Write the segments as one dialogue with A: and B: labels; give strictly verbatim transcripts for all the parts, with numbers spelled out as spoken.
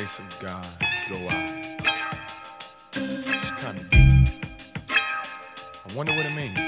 A: grace of God go out. It's kinda deep. I wonder what it means.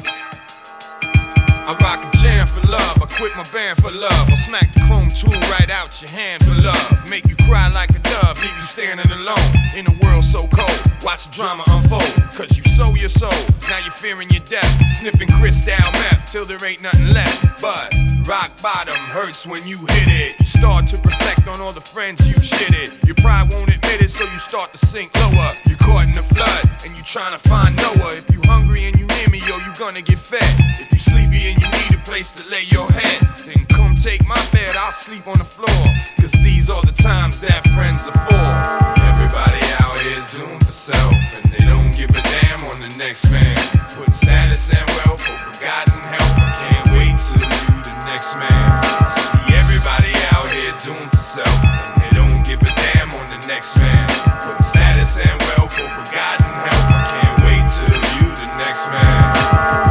A: I rock a jam for love, I quit my band for love. I'll smack the chrome tool right out your hand for love. Make you cry like a dove, leave you standing alone. In a world so cold, watch the drama unfold. Cause you sold your soul, now you're fearing your death. Sniffing crystal meth till there ain't nothing left. But rock bottom hurts when you hit it. You start to reflect on all the friends you shitted. Your pride won't admit it, so you start to sink lower. You're caught in the flood, and you trying to find Noah. If you hungry and you near me, yo, you gonna get fed. If you sleepy and you need a place to lay your head, then come take my bed, I'll sleep on the floor. Cause these are the times that friends are for. Everybody out here is doomed for self, and they don't give a damn on the next man. Putting status and wealth for forgotten help. I can't wait till you the next man. I see everybody out here doomed for self, and they don't give a damn on the next man. Putting status and wealth for forgotten help. I can't wait till you the next man.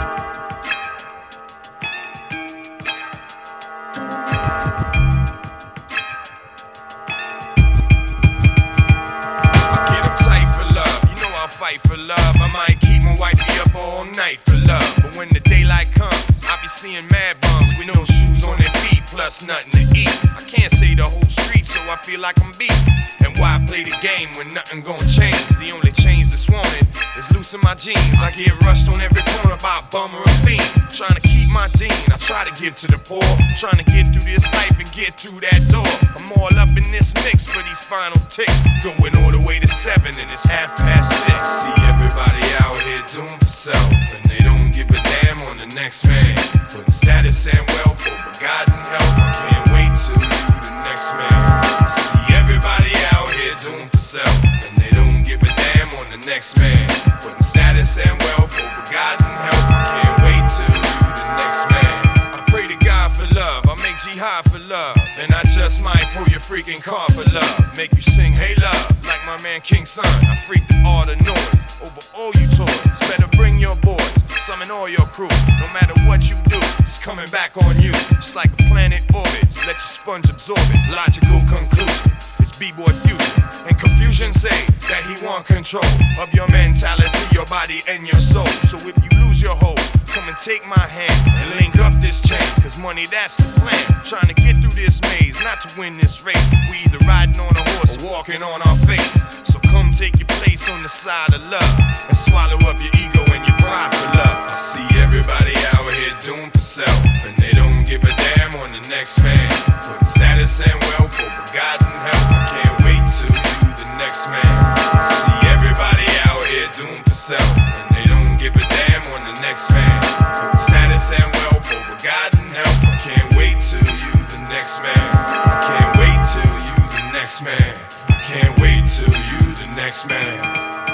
A: Fight for love, I might keep my wifey up all night for love. But when the daylight comes, I be seeing mad bums with no shoes on their feet, plus nothing to eat. I can't say the whole street, so I feel like I'm beat. And why play the game when nothing gon' change? The only change that's wanted is loosen my jeans. I get rushed on every corner by a bum or a fiend. Trying to keep my dean, I try to give to the poor. Trying to get through this life and get through that door. I'm all up in this mix for these final ticks. Going all the way to seven and it's half past six. See everybody out here doomed for self, and they don't give a damn on the next man. Putting status and wealth for forgotten help. I can't wait till you the next man. See everybody out here doomed for self, and they don't give a damn on the next man. Putting status and wealth for forgotten help. I can't wait till you the next man. I pray to God for love, I make jihad for love, and I just might pull your freaking car for love. Make you sing hey love, like my man King Son. I freak the art of noise over all you toys. Better bring your boys, summon all your crew. No matter what you do, it's coming back on you. Just like a planet orbits, let your sponge absorb its logical conclusion. It's B-boy fusion, and confusion say that he want control of your mentality, your body, and your soul. So if you lose your hold, come and take my hand and link up this chain. Cause money, that's the plan. Trying to get through this maze, not to win this race. We either riding on a horse or walking on our face. So come take your place on the side of love, and swallow up your ego and your pride for love. I see everybody out here doomed for self, and they don't give a damn on the next man. Putting status and wealth for forgotten help. I can't wait till you the next man. I see everybody out here doomed for self, and they don't give a damn on the next man. Putting status and wealth for forgotten help. I can't wait till you the next man. I can't wait till you the next man. I can't wait till you the next man.